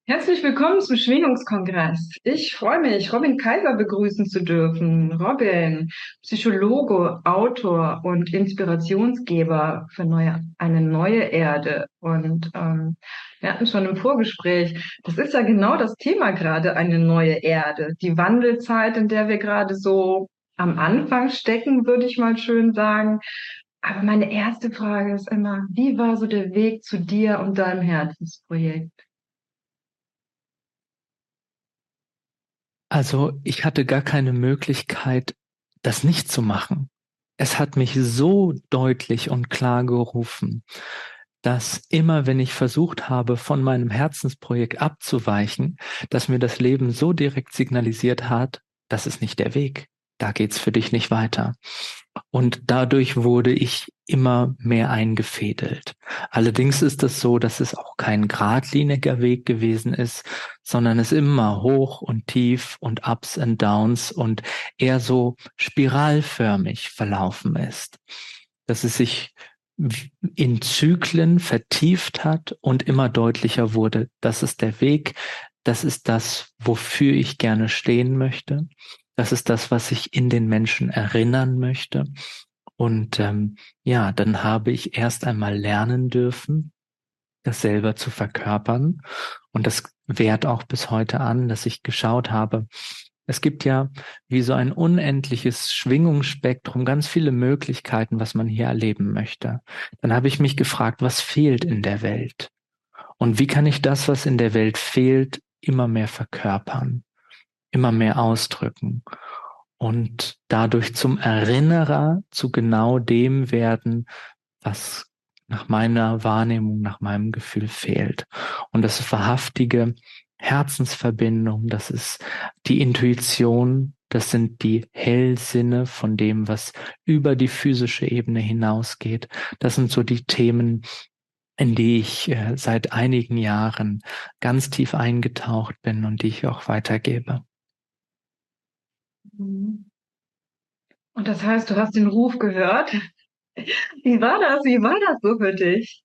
Herzlich willkommen zum Schwingungskongress. Ich freue mich, Robin Kaiser begrüßen zu dürfen. Robin, Psychologe, Autor und Inspirationsgeber für eine neue Erde. Und wir hatten schon im Vorgespräch, das ist ja genau das Thema gerade, eine neue Erde. Die Wandelzeit, in der wir gerade so am Anfang stecken, würde ich mal schön sagen. Aber meine erste Frage ist immer, wie war so der Weg zu dir und deinem Herzensprojekt? Also ich hatte gar keine Möglichkeit, das nicht zu machen. Es hat mich so deutlich und klar gerufen, dass immer, wenn ich versucht habe, von meinem Herzensprojekt abzuweichen, dass mir das Leben so direkt signalisiert hat, das ist nicht der Weg. Da geht's für dich nicht weiter. Und dadurch wurde ich immer mehr eingefädelt. Allerdings ist es so, dass es auch kein geradliniger Weg gewesen ist, sondern es immer hoch und tief und Ups and Downs und eher so spiralförmig verlaufen ist. Dass es sich in Zyklen vertieft hat und immer deutlicher wurde, das ist der Weg, das ist das, wofür ich gerne stehen möchte. Das ist das, was ich in den Menschen erinnern möchte. Und ja, dann habe ich erst einmal lernen dürfen, das selber zu verkörpern. Und das währt auch bis heute an, dass ich geschaut habe, es gibt ja wie so ein unendliches Schwingungsspektrum, ganz viele Möglichkeiten, was man hier erleben möchte. Dann habe ich mich gefragt, was fehlt in der Welt? Und wie kann ich das, was in der Welt fehlt, immer mehr verkörpern, immer mehr ausdrücken und dadurch zum Erinnerer zu genau dem werden, was nach meiner Wahrnehmung, nach meinem Gefühl fehlt. Und das ist wahrhaftige Herzensverbindung, das ist die Intuition, das sind die Hellsinne von dem, was über die physische Ebene hinausgeht. Das sind so die Themen, in die ich seit einigen Jahren ganz tief eingetaucht bin und die ich auch weitergebe. Mhm. Und das heißt, du hast den Ruf gehört. Wie war das? Wie war das so für dich?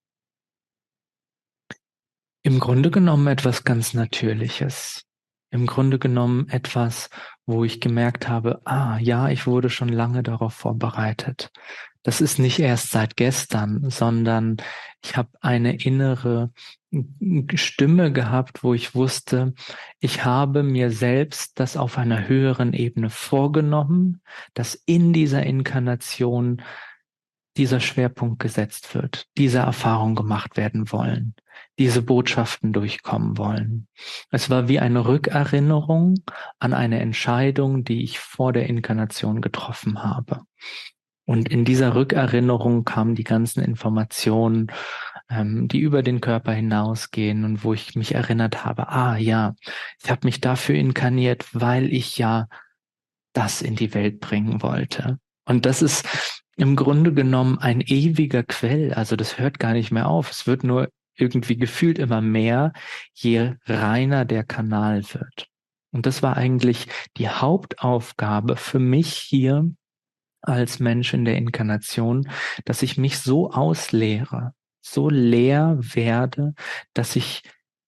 Im Grunde genommen etwas ganz Natürliches. Im Grunde genommen etwas, wo ich gemerkt habe, ah ja, ich wurde schon lange darauf vorbereitet. Das ist nicht erst seit gestern, sondern ich habe eine innere Stimme gehabt, wo ich wusste, ich habe mir selbst das auf einer höheren Ebene vorgenommen, dass in dieser Inkarnation dieser Schwerpunkt gesetzt wird, diese Erfahrung gemacht werden wollen, diese Botschaften durchkommen wollen. Es war wie eine Rückerinnerung an eine Entscheidung, die ich vor der Inkarnation getroffen habe. Und in dieser Rückerinnerung kamen die ganzen Informationen, die über den Körper hinausgehen und wo ich mich erinnert habe, ah ja, ich habe mich dafür inkarniert, weil ich ja das in die Welt bringen wollte. Und das ist im Grunde genommen ein ewiger Quell. Also das hört gar nicht mehr auf. Es wird nur irgendwie gefühlt immer mehr, je reiner der Kanal wird. Und das war eigentlich die Hauptaufgabe für mich hier als Mensch in der Inkarnation, dass ich mich so ausleere, so leer werde, dass ich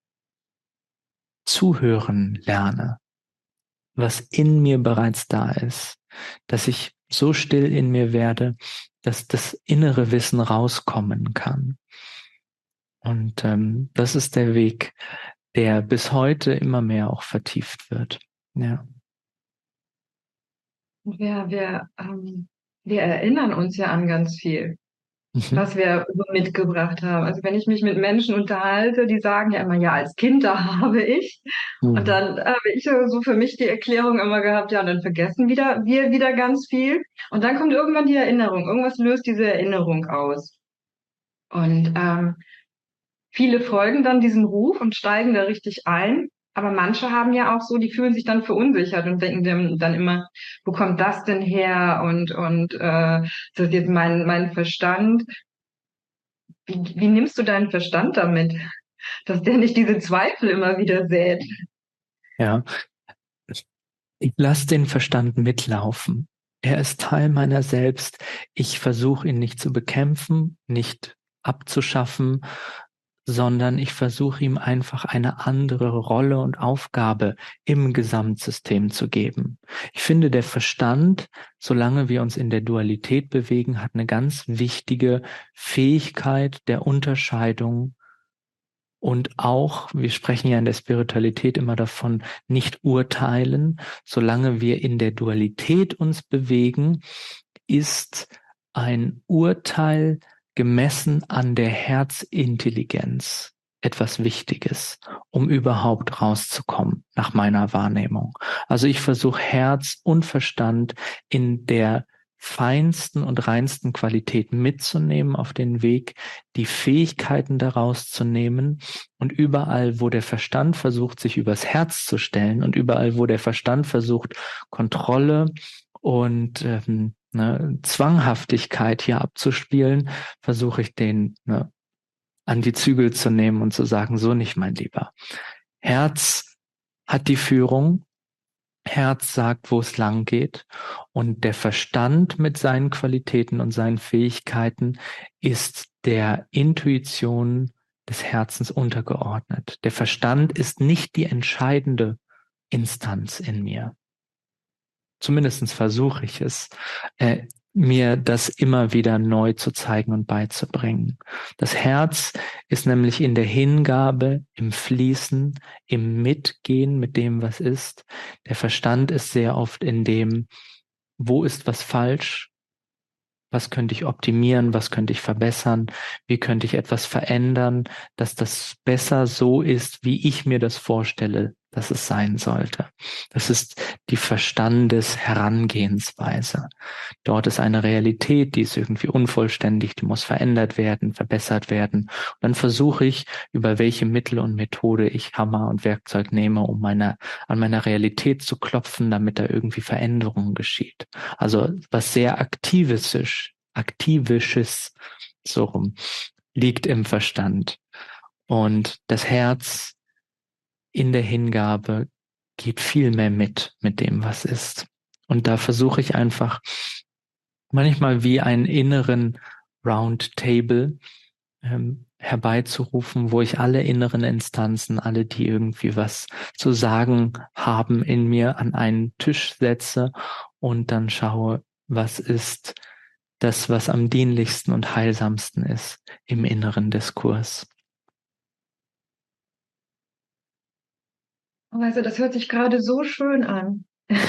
zuhören lerne, was in mir bereits da ist, dass ich so still in mir werde, dass das innere Wissen rauskommen kann. Und das ist der Weg, der bis heute immer mehr auch vertieft wird. Ja. Wir erinnern uns ja an ganz viel, Mhm. was wir so mitgebracht haben. Also wenn ich mich mit Menschen unterhalte, die sagen ja immer, ja, als Kind, da habe ich. Und Mhm. dann habe ich so für mich die Erklärung immer gehabt, ja, und dann vergessen wir wieder ganz viel. Und dann kommt irgendwann die Erinnerung. Irgendwas löst diese Erinnerung aus. Und viele folgen dann diesem Ruf und steigen da richtig ein. Aber manche haben ja auch so, die fühlen sich dann verunsichert und denken dann immer, wo kommt das denn her? Ist das jetzt mein Verstand? Wie nimmst du deinen Verstand damit, dass der nicht diese Zweifel immer wieder sät? Ja, ich lasse den Verstand mitlaufen. Er ist Teil meiner selbst. Ich versuche ihn nicht zu bekämpfen, nicht abzuschaffen, sondern ich versuche ihm einfach eine andere Rolle und Aufgabe im Gesamtsystem zu geben. Ich finde, der Verstand, solange wir uns in der Dualität bewegen, hat eine ganz wichtige Fähigkeit der Unterscheidung und auch, wir sprechen ja in der Spiritualität immer davon, nicht urteilen. Solange wir in der Dualität uns bewegen, ist ein Urteil gemessen an der Herzintelligenz etwas Wichtiges, um überhaupt rauszukommen, nach meiner Wahrnehmung. Also ich versuche Herz und Verstand in der feinsten und reinsten Qualität mitzunehmen auf den Weg, die Fähigkeiten daraus zu nehmen, und überall, wo der Verstand versucht, sich übers Herz zu stellen, und überall, wo der Verstand versucht, Kontrolle und Zwanghaftigkeit hier abzuspielen, versuche ich den an die Zügel zu nehmen und zu sagen, so nicht, mein Lieber. Herz hat die Führung, Herz sagt, wo es lang geht, und der Verstand mit seinen Qualitäten und seinen Fähigkeiten ist der Intuition des Herzens untergeordnet. Der Verstand ist nicht die entscheidende Instanz in mir. Zumindest versuche ich es, mir das immer wieder neu zu zeigen und beizubringen. Das Herz ist nämlich in der Hingabe, im Fließen, im Mitgehen mit dem, was ist. Der Verstand ist sehr oft in dem, wo ist was falsch? Was könnte ich optimieren? Was könnte ich verbessern? Wie könnte ich etwas verändern, dass das besser so ist, wie ich mir das vorstelle, dass es sein sollte? Das ist die Verstandesherangehensweise. Dort ist eine Realität, die ist irgendwie unvollständig, die muss verändert werden, verbessert werden. Und dann versuche ich, über welche Mittel und Methode ich Hammer und Werkzeug nehme, um an meiner Realität zu klopfen, damit da irgendwie Veränderungen geschieht. Also was sehr Aktivisches, so rum, liegt im Verstand. Und das Herz in der Hingabe geht viel mehr mit dem, was ist. Und da versuche ich einfach manchmal wie einen inneren Roundtable herbeizurufen, wo ich alle inneren Instanzen, alle, die irgendwie was zu sagen haben, in mir an einen Tisch setze und dann schaue, was ist das, was am dienlichsten und heilsamsten ist im inneren Diskurs. Also das hört sich gerade so schön an.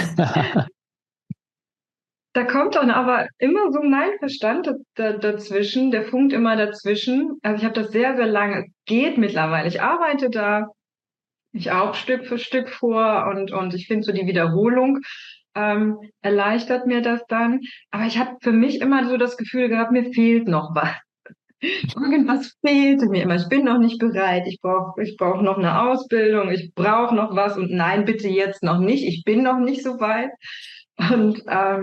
Da kommt dann aber immer so mein Verstand dazwischen, der funkt immer dazwischen. Also ich habe das sehr, sehr lange, es geht mittlerweile. Ich arbeite da, ich auch Stück für Stück vor und ich finde so die Wiederholung erleichtert mir das dann. Aber ich habe für mich immer so das Gefühl gehabt, mir fehlt noch was. Irgendwas fehlte mir immer. Ich bin noch nicht bereit. Ich brauch noch eine Ausbildung. Ich brauche noch was. Und nein, bitte jetzt noch nicht. Ich bin noch nicht so weit. Und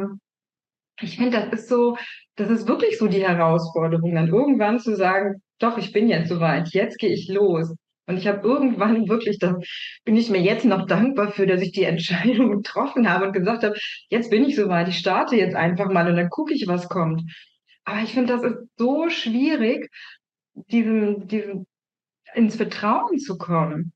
ich finde, das ist wirklich so die Herausforderung, dann irgendwann zu sagen, doch, ich bin jetzt soweit, jetzt gehe ich los. Und ich habe irgendwann wirklich, da bin ich mir jetzt noch dankbar für, dass ich die Entscheidung getroffen habe und gesagt habe, jetzt bin ich soweit, ich starte jetzt einfach mal und dann gucke ich, was kommt. Aber ich finde, das ist so schwierig, diesem ins Vertrauen zu kommen.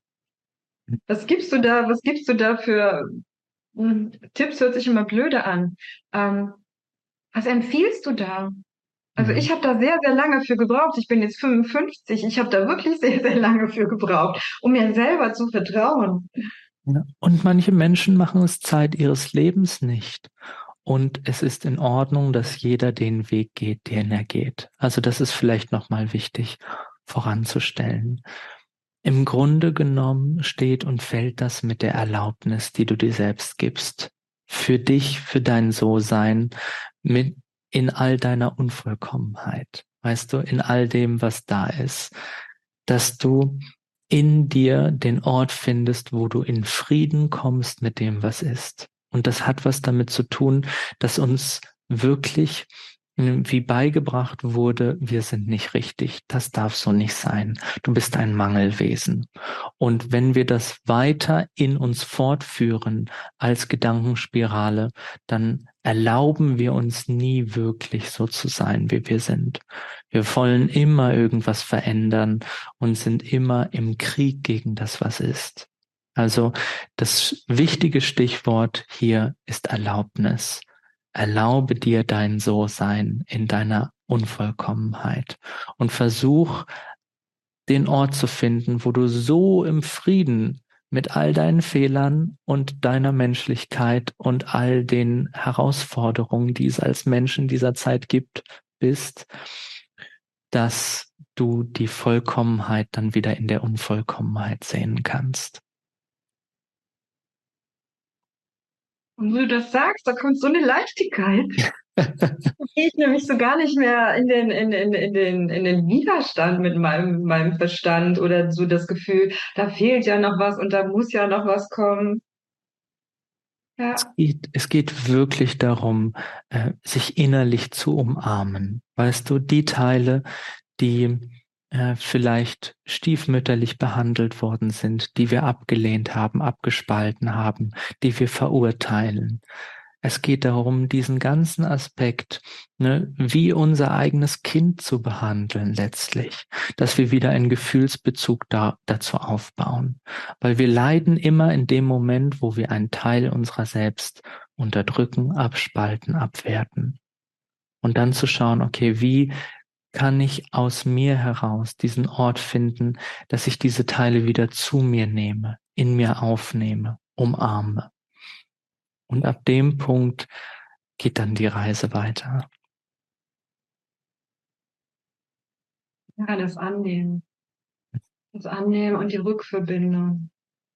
Was gibst du da für Tipps? Hört sich immer blöde an. Ähm, Was empfiehlst du da? Also ich habe da sehr, sehr lange für gebraucht. Ich bin jetzt 55. Ich habe da wirklich sehr, sehr lange für gebraucht, um mir selber zu vertrauen. Ja. Und manche Menschen machen es Zeit ihres Lebens nicht. Und es ist in Ordnung, dass jeder den Weg geht, den er geht. Also das ist vielleicht nochmal wichtig voranzustellen. Im Grunde genommen steht und fällt das mit der Erlaubnis, die du dir selbst gibst. Für dich, für dein So-Sein, in all deiner Unvollkommenheit. Weißt du, in all dem, was da ist. Dass du in dir den Ort findest, wo du in Frieden kommst mit dem, was ist. Und das hat was damit zu tun, dass uns wirklich wie beigebracht wurde, wir sind nicht richtig, das darf so nicht sein, du bist ein Mangelwesen. Und wenn wir das weiter in uns fortführen als Gedankenspirale, dann erlauben wir uns nie wirklich so zu sein, wie wir sind. Wir wollen immer irgendwas verändern und sind immer im Krieg gegen das, was ist. Also das wichtige Stichwort hier ist Erlaubnis. Erlaube dir dein So-Sein in deiner Unvollkommenheit und versuch, den Ort zu finden, wo du so im Frieden mit all deinen Fehlern und deiner Menschlichkeit und all den Herausforderungen, die es als Mensch in dieser Zeit gibt, bist, dass du die Vollkommenheit dann wieder in der Unvollkommenheit sehen kannst. Und wo du das sagst, da kommt so eine Leichtigkeit. Gehe ich nämlich so gar nicht mehr in den Widerstand mit meinem Verstand oder so das Gefühl, da fehlt ja noch was und da muss ja noch was kommen. Ja, Es geht wirklich darum, sich innerlich zu umarmen. Weißt du, die Teile, die vielleicht stiefmütterlich behandelt worden sind, die wir abgelehnt haben, abgespalten haben, die wir verurteilen. Es geht darum, diesen ganzen Aspekt, ne, wie unser eigenes Kind zu behandeln letztlich, dass wir wieder einen Gefühlsbezug dazu aufbauen. Weil wir leiden immer in dem Moment, wo wir einen Teil unserer selbst unterdrücken, abspalten, abwerten. Und dann zu schauen, okay, wie kann ich aus mir heraus diesen Ort finden, dass ich diese Teile wieder zu mir nehme, in mir aufnehme, umarme. Und ab dem Punkt geht dann die Reise weiter. ja, das Annehmen. Das Annehmen und die Rückverbindung.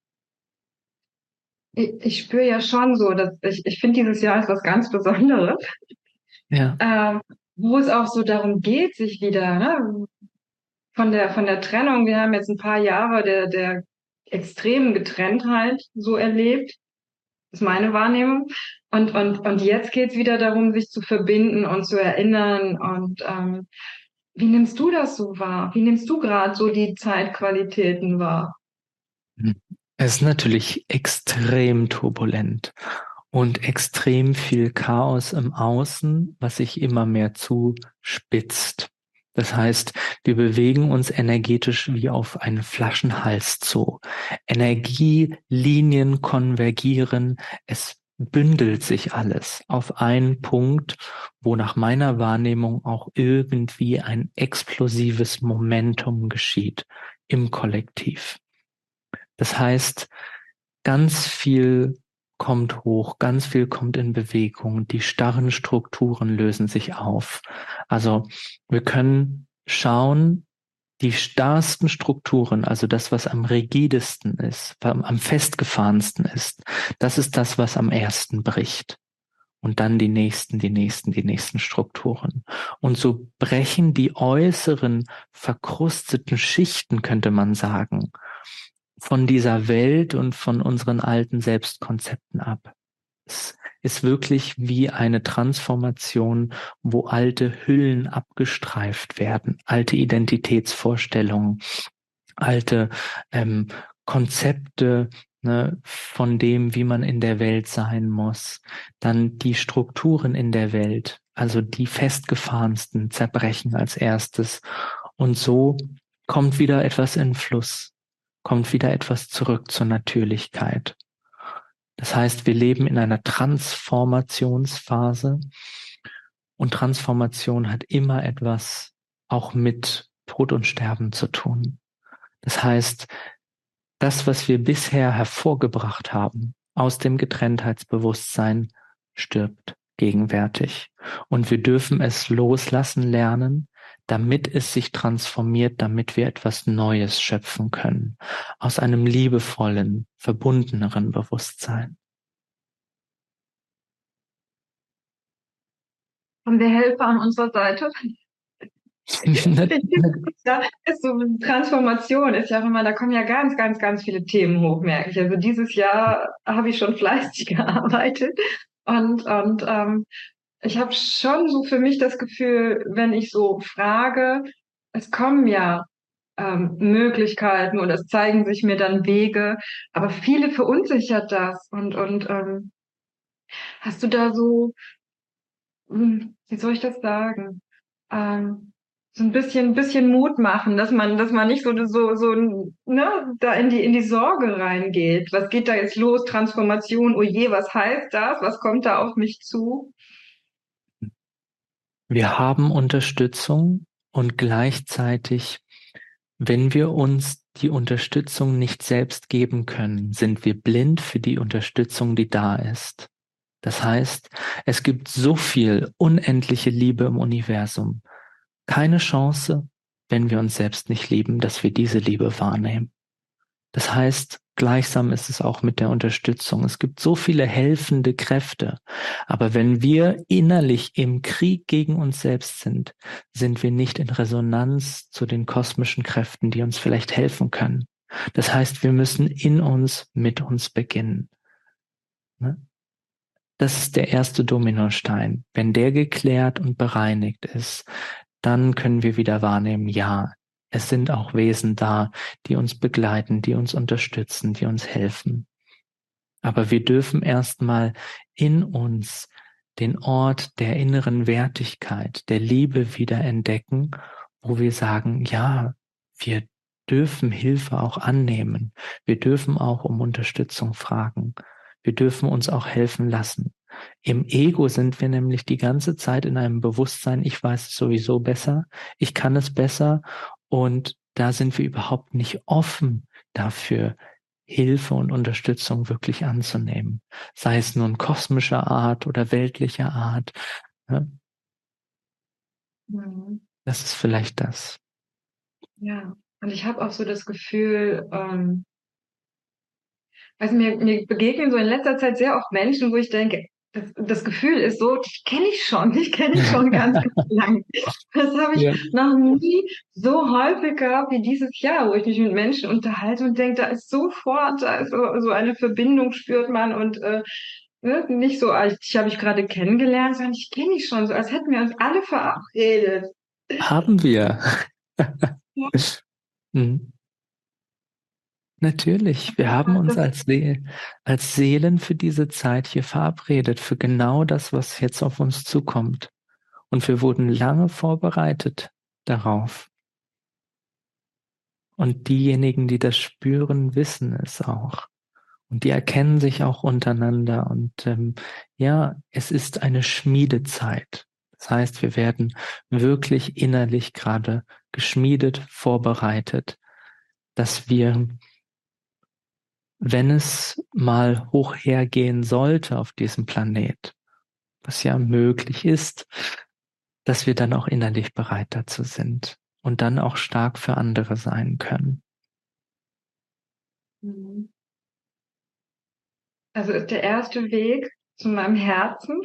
Ich spüre ja schon so, dass ich finde, dieses Jahr ist was ganz Besonderes, Ja. wo es auch so darum geht, sich wieder, ne, von der Trennung. Wir haben jetzt ein paar Jahre der extremen Getrenntheit so erlebt, ist meine Wahrnehmung. Und jetzt geht's wieder darum, sich zu verbinden und zu erinnern. Und wie nimmst du das so wahr? Wie nimmst du gerade so die Zeitqualitäten wahr? Es ist natürlich extrem turbulent und extrem viel Chaos im Außen, was sich immer mehr zuspitzt. Das heißt, wir bewegen uns energetisch wie auf einen Flaschenhals zu. Energielinien konvergieren, es bündelt sich alles auf einen Punkt, wo nach meiner Wahrnehmung auch irgendwie ein explosives Momentum geschieht im Kollektiv. Das heißt, ganz viel kommt hoch, ganz viel kommt in Bewegung, die starren Strukturen lösen sich auf. Also wir können schauen, die starrsten Strukturen, also das, was am rigidesten ist, am festgefahrensten ist, das ist das, was am ersten bricht. Und dann die nächsten Strukturen. Und so brechen die äußeren verkrusteten Schichten, könnte man sagen, von dieser Welt und von unseren alten Selbstkonzepten ab. Es ist wirklich wie eine Transformation, wo alte Hüllen abgestreift werden, alte Identitätsvorstellungen, alte Konzepte, ne, von dem, wie man in der Welt sein muss, dann die Strukturen in der Welt, also die festgefahrensten zerbrechen als erstes. Und so kommt wieder etwas in Fluss, kommt wieder etwas zurück zur Natürlichkeit. Das heißt, wir leben in einer Transformationsphase und Transformation hat immer etwas auch mit Tod und Sterben zu tun. Das heißt, das, was wir bisher hervorgebracht haben aus dem Getrenntheitsbewusstsein, stirbt gegenwärtig. Und wir dürfen es loslassen lernen, damit es sich transformiert, damit wir etwas Neues schöpfen können, aus einem liebevollen, verbundeneren Bewusstsein. Haben wir Helfer an unserer Seite? Ja, ist so Transformation ist ja auch immer, da kommen ja ganz viele Themen hoch, merke ich. Also dieses Jahr habe ich schon fleißig gearbeitet und ich habe schon so für mich das Gefühl, wenn ich so frage, es kommen ja Möglichkeiten oder es zeigen sich mir dann Wege, aber viele verunsichert das und hast du da so wie soll ich das sagen? So ein bisschen Mut machen, dass man nicht ne, da in die Sorge reingeht. Was geht da jetzt los? Transformation, oh je, was heißt das? Was kommt da auf mich zu? Wir haben Unterstützung und gleichzeitig, wenn wir uns die Unterstützung nicht selbst geben können, sind wir blind für die Unterstützung, die da ist. Das heißt, es gibt so viel unendliche Liebe im Universum. Keine Chance, wenn wir uns selbst nicht lieben, dass wir diese Liebe wahrnehmen. Das heißt, gleichsam ist es auch mit der Unterstützung. Es gibt so viele helfende Kräfte. Aber wenn wir innerlich im Krieg gegen uns selbst sind, sind wir nicht in Resonanz zu den kosmischen Kräften, die uns vielleicht helfen können. Das heißt, wir müssen in uns, mit uns beginnen. Das ist der erste Dominostein. Wenn der geklärt und bereinigt ist, dann können wir wieder wahrnehmen, ja, es sind auch Wesen da, die uns begleiten, die uns unterstützen, die uns helfen. Aber wir dürfen erstmal in uns den Ort der inneren Wertigkeit, der Liebe wieder entdecken, wo wir sagen, ja, wir dürfen Hilfe auch annehmen. Wir dürfen auch um Unterstützung fragen. Wir dürfen uns auch helfen lassen. Im Ego sind wir nämlich die ganze Zeit in einem Bewusstsein, ich weiß es sowieso besser, ich kann es besser, und da sind wir überhaupt nicht offen dafür, Hilfe und Unterstützung wirklich anzunehmen. Sei es nun kosmischer Art oder weltlicher Art. Ne? Mhm. Das ist vielleicht das. Ja, und ich habe auch so das Gefühl, also mir begegnen so in letzter Zeit sehr oft Menschen, wo ich denke, das Gefühl ist so, dich kenne ich schon ganz, ganz lang. Das habe ich Ja. noch nie so häufig gehabt wie dieses Jahr, wo ich mich mit Menschen unterhalte und denke, da ist so eine Verbindung spürt man und ne, nicht so, als ich habe ich gerade kennengelernt, sondern ich kenne dich schon so, als hätten wir uns alle verabredet. Haben wir. Ja, Mhm. Natürlich, wir haben uns das, als Seelen für diese Zeit hier verabredet, für genau das, was jetzt auf uns zukommt. Und wir wurden lange vorbereitet darauf. Und diejenigen, die das spüren, wissen es auch. Und die erkennen sich auch untereinander. Und ja, es ist eine Schmiedezeit. Das heißt, wir werden wirklich innerlich gerade geschmiedet, vorbereitet, dass wir, wenn es mal hoch hergehen sollte auf diesem Planet, was ja möglich ist, dass wir dann auch innerlich bereit dazu sind und dann auch stark für andere sein können. mhm. Also ist der erste Weg zu meinem Herzen.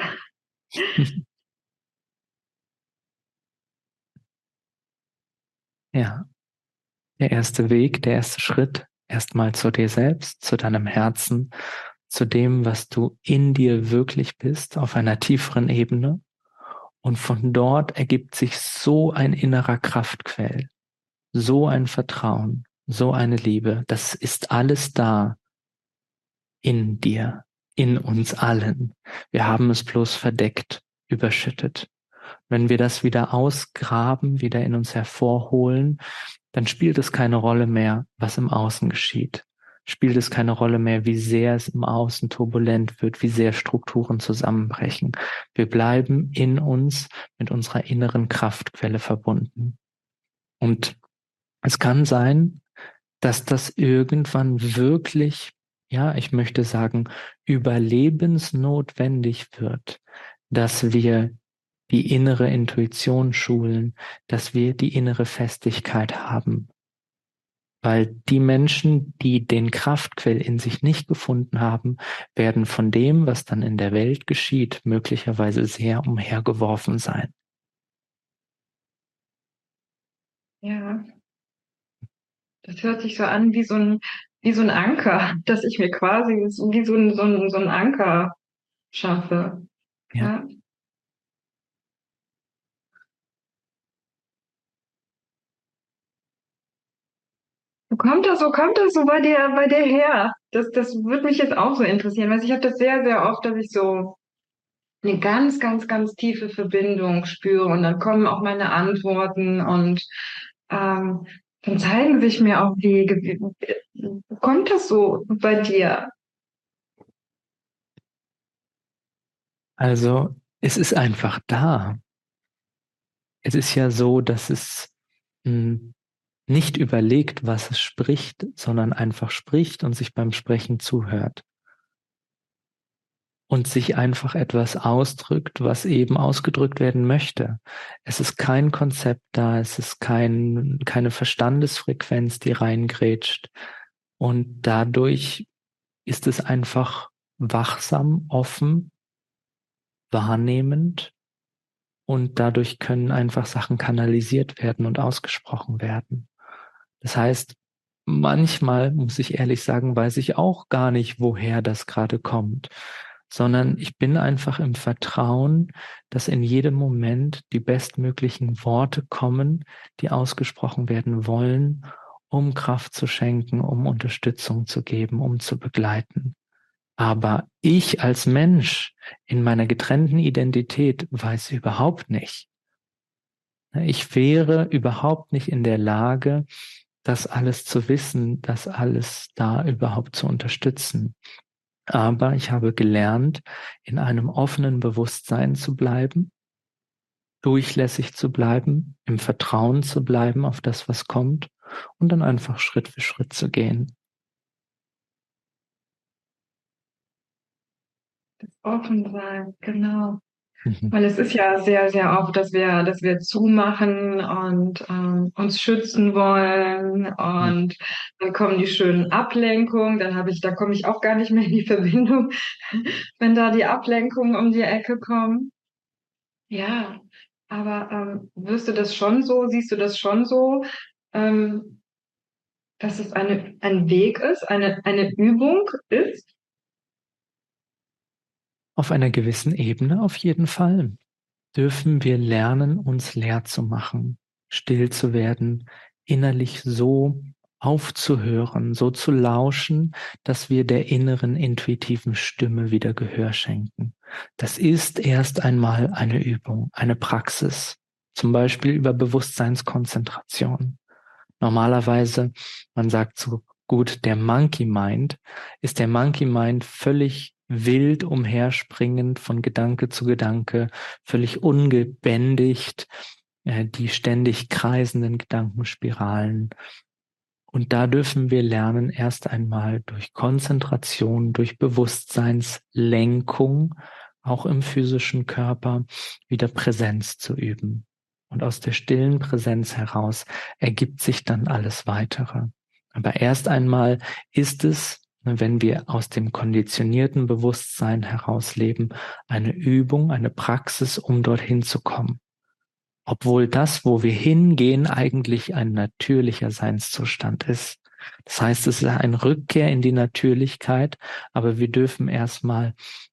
Ja, der erste Weg, der erste Schritt, erstmal zu dir selbst, zu deinem Herzen, zu dem, was du in dir wirklich bist, auf einer tieferen Ebene. Und von dort ergibt sich so ein innerer Kraftquell, so ein Vertrauen, so eine Liebe. Das ist alles da in dir, in uns allen. Wir haben es bloß verdeckt, überschüttet. Wenn wir das wieder ausgraben, wieder in uns hervorholen, dann spielt es keine Rolle mehr, was im Außen geschieht. Spielt es keine Rolle mehr, wie sehr es im Außen turbulent wird, wie sehr Strukturen zusammenbrechen. Wir bleiben in uns mit unserer inneren Kraftquelle verbunden. Und es kann sein, dass das irgendwann wirklich, ja, ich möchte sagen, überlebensnotwendig wird, dass wir die innere Intuition schulen, dass wir die innere Festigkeit haben. Weil die Menschen, die den Kraftquell in sich nicht gefunden haben, werden von dem, was dann in der Welt geschieht, möglicherweise sehr umhergeworfen sein. Ja, das hört sich so an wie so ein Anker, dass ich mir quasi wie so ein Anker schaffe. Ja. Ja. Wo kommt das so bei dir her? Das würde mich jetzt auch so interessieren, weil ich habe das sehr, sehr oft, dass ich so eine ganz, ganz, ganz tiefe Verbindung spüre und dann kommen auch meine Antworten und ähm, dann zeigen sich mir auch Wege. Wie kommt das so bei dir? Also es ist einfach da. Es ist ja so, dass es nicht überlegt, was es spricht, sondern einfach spricht und sich beim Sprechen zuhört. Und sich einfach etwas ausdrückt, was eben ausgedrückt werden möchte. Es ist kein Konzept da, es ist keine Verstandesfrequenz, die reingrätscht. Und dadurch ist es einfach wachsam, offen, wahrnehmend und dadurch können einfach Sachen kanalisiert werden und ausgesprochen werden. Das heißt, manchmal, muss ich ehrlich sagen, weiß ich auch gar nicht, woher das gerade kommt, sondern ich bin einfach im Vertrauen, dass in jedem Moment die bestmöglichen Worte kommen, die ausgesprochen werden wollen, um Kraft zu schenken, um Unterstützung zu geben, um zu begleiten. Aber ich als Mensch in meiner getrennten Identität weiß überhaupt nicht. Ich wäre überhaupt nicht in der Lage, das alles zu wissen, das alles da überhaupt zu unterstützen. Aber ich habe gelernt, in einem offenen Bewusstsein zu bleiben, durchlässig zu bleiben, im Vertrauen zu bleiben auf das, was kommt und dann einfach Schritt für Schritt zu gehen. Offen sein, genau. Mhm. Weil es ist ja sehr, sehr oft, dass wir zumachen und uns schützen wollen Ja. und dann kommen die schönen Ablenkungen, da komme ich auch gar nicht mehr in die Verbindung, wenn da die Ablenkungen um die Ecke kommen. Ja, aber siehst du das schon so, ähm, dass es ein Weg ist, eine Übung ist? Auf einer gewissen Ebene auf jeden Fall dürfen wir lernen, uns leer zu machen, still zu werden, innerlich so aufzuhören, so zu lauschen, dass wir der inneren intuitiven Stimme wieder Gehör schenken. Das ist erst einmal eine Übung, eine Praxis, zum Beispiel über Bewusstseinskonzentration. Normalerweise, man sagt so gut, der Monkey Mind, ist der Monkey Mind völlig wild umherspringend von Gedanke zu Gedanke, völlig ungebändigt, die ständig kreisenden Gedankenspiralen. Und da dürfen wir lernen, erst einmal durch Konzentration, durch Bewusstseinslenkung, auch im physischen Körper, wieder Präsenz zu üben. Und aus der stillen Präsenz heraus ergibt sich dann alles Weitere. Aber erst einmal ist es, wenn wir aus dem konditionierten Bewusstsein heraus leben, eine Übung, eine Praxis, um dorthin zu kommen. Obwohl das, wo wir hingehen, eigentlich ein natürlicher Seinszustand ist. Das heißt, es ist eine Rückkehr in die Natürlichkeit, aber wir dürfen erstmal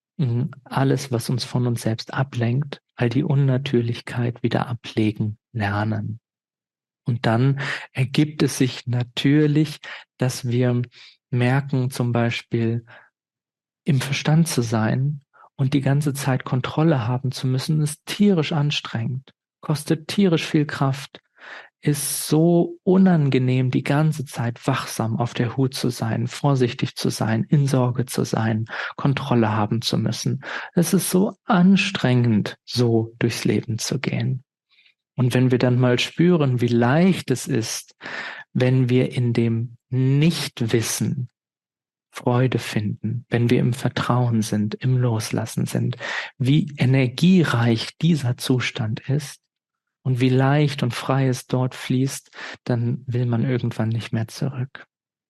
alles, was uns von uns selbst ablenkt, all die Unnatürlichkeit wieder ablegen, lernen. Und dann ergibt es sich natürlich, dass wir merken, zum Beispiel im Verstand zu sein und die ganze Zeit Kontrolle haben zu müssen, ist tierisch anstrengend, kostet tierisch viel Kraft, ist so unangenehm, die ganze Zeit wachsam auf der Hut zu sein, vorsichtig zu sein, in Sorge zu sein, Kontrolle haben zu müssen. Es ist so anstrengend, so durchs Leben zu gehen. Und wenn wir dann mal spüren, wie leicht es ist, wenn wir in dem Nichtwissen Freude finden, wenn wir im Vertrauen sind, im Loslassen sind, wie energiereich dieser Zustand ist und wie leicht und frei es dort fließt, dann will man irgendwann nicht mehr zurück.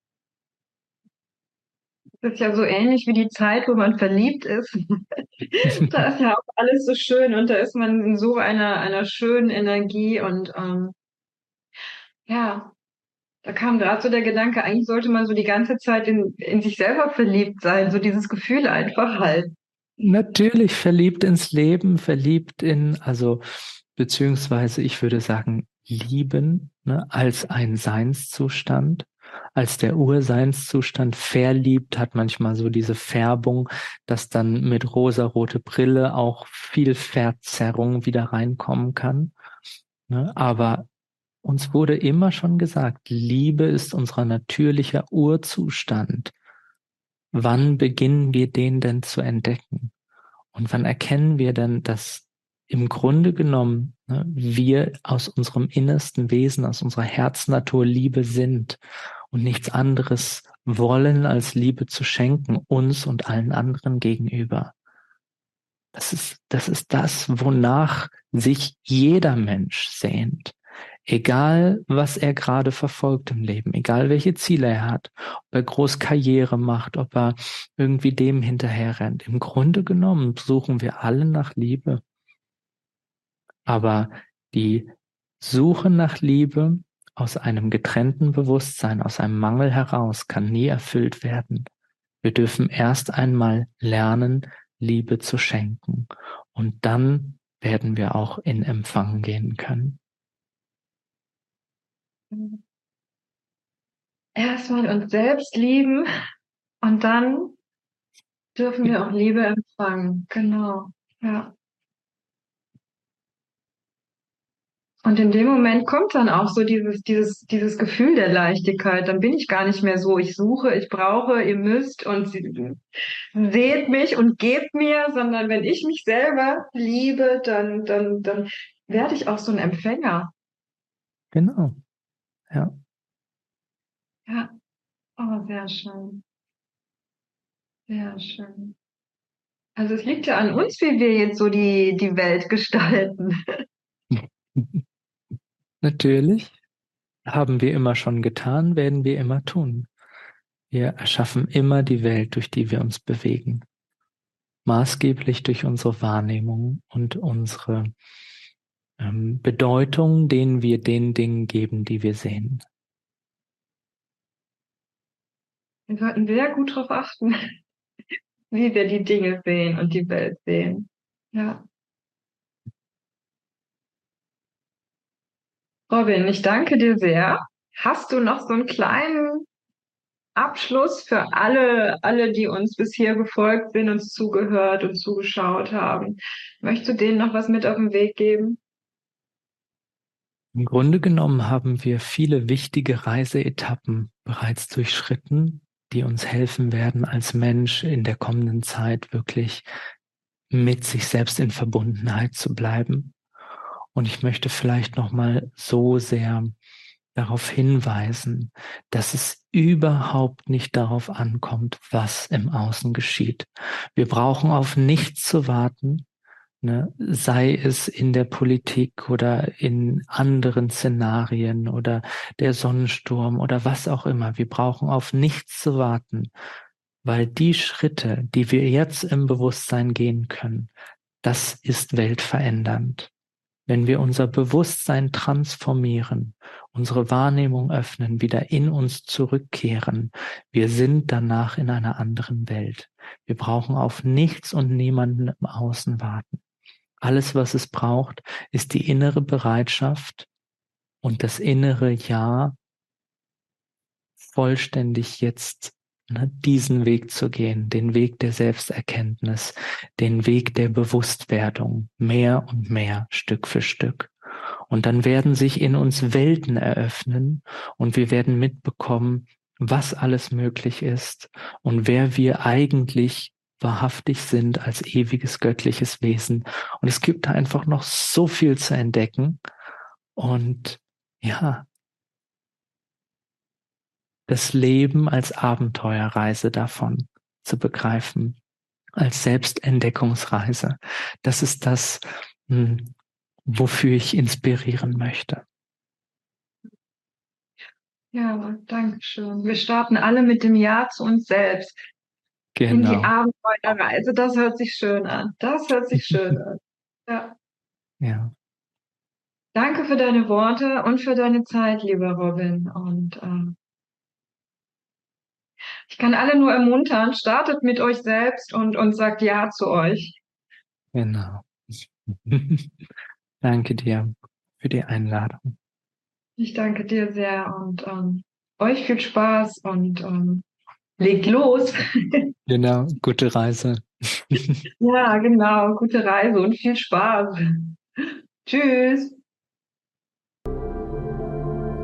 Das ist ja so ähnlich wie die Zeit, wo man verliebt ist. Da ist ja auch alles so schön und da ist man in so einer schönen Energie und ja, da kam gerade so der Gedanke, eigentlich sollte man so die ganze Zeit in sich selber verliebt sein, so dieses Gefühl einfach halt. Natürlich verliebt ins Leben, verliebt in, also beziehungsweise ich würde sagen, lieben, ne, als ein Seinszustand. als der Urseinszustand. Verliebt hat manchmal so diese Färbung, dass dann mit rosarote Brille auch viel Verzerrung wieder reinkommen kann. Ne? Aber uns wurde immer schon gesagt, Liebe ist unser natürlicher Urzustand. Wann beginnen wir den denn zu entdecken? Und wann erkennen wir denn, dass im Grunde genommen wir aus unserem innersten Wesen, aus unserer Herznatur Liebe sind und nichts anderes wollen, als Liebe zu schenken, uns und allen anderen gegenüber. Das ist das, wonach sich jeder Mensch sehnt. Egal, was er gerade verfolgt im Leben, egal welche Ziele er hat, ob er groß Karriere macht, ob er irgendwie dem hinterher rennt. Im Grunde genommen suchen wir alle nach Liebe. Aber die Suche nach Liebe aus einem getrennten Bewusstsein, aus einem Mangel heraus, kann nie erfüllt werden. Wir dürfen erst einmal lernen, Liebe zu schenken. Und dann werden wir auch in Empfang gehen können. Erstmal uns selbst lieben und dann dürfen wir auch Liebe empfangen. Genau. Ja. Und in dem Moment kommt dann auch so dieses Gefühl der Leichtigkeit. Dann bin ich gar nicht mehr so, ich suche, ich brauche, ihr müsst und seht mich und gebt mir, sondern wenn ich mich selber liebe, dann werde ich auch so ein Empfänger. Genau, ja. Ja, oh, sehr schön. Sehr schön. Also es liegt ja an uns, wie wir jetzt so die Welt gestalten. Natürlich haben wir immer schon getan, werden wir immer tun. Wir erschaffen immer die Welt, durch die wir uns bewegen. Maßgeblich durch unsere Wahrnehmung und unsere Bedeutung, denen wir den Dingen geben, die wir sehen. Wir sollten sehr gut darauf achten, wie wir die Dinge sehen und die Welt sehen. Ja. Robin, ich danke dir sehr. Hast du noch so einen kleinen Abschluss für alle, die uns bisher gefolgt sind, uns zugehört und zugeschaut haben? Möchtest du denen noch was mit auf den Weg geben? Im Grunde genommen haben wir viele wichtige Reiseetappen bereits durchschritten, die uns helfen werden, als Mensch in der kommenden Zeit wirklich mit sich selbst in Verbundenheit zu bleiben. Und ich möchte vielleicht noch mal so sehr darauf hinweisen, dass es überhaupt nicht darauf ankommt, was im Außen geschieht. Wir brauchen auf nichts zu warten, ne? Sei es in der Politik oder in anderen Szenarien oder der Sonnensturm oder was auch immer. Wir brauchen auf nichts zu warten, weil die Schritte, die wir jetzt im Bewusstsein gehen können, das ist weltverändernd. Wenn wir unser Bewusstsein transformieren, unsere Wahrnehmung öffnen, wieder in uns zurückkehren, wir sind danach in einer anderen Welt. Wir brauchen auf nichts und niemanden im Außen warten. Alles, was es braucht, ist die innere Bereitschaft und das innere Ja, vollständig jetzt diesen Weg zu gehen, den Weg der Selbsterkenntnis, den Weg der Bewusstwerdung, mehr und mehr, Stück für Stück. Und dann werden sich in uns Welten eröffnen und wir werden mitbekommen, was alles möglich ist und wer wir eigentlich wahrhaftig sind als ewiges göttliches Wesen. Und es gibt da einfach noch so viel zu entdecken. Und ja, das Leben als Abenteuerreise davon zu begreifen, als Selbstentdeckungsreise. Das ist das, wofür ich inspirieren möchte. Ja, danke schön. Wir starten alle mit dem Ja zu uns selbst in die Genau. Abenteuerreise. Das hört sich schön an. Das hört sich schön an. Ja. Ja, Danke für deine Worte und für deine Zeit, lieber Robin. Und ich kann alle nur ermuntern, startet mit euch selbst und sagt Ja zu euch. genau. Danke dir für die Einladung. Ich danke dir sehr und Euch viel Spaß und legt los. Genau, gute Reise. Ja, genau. Gute Reise und viel Spaß. Tschüss.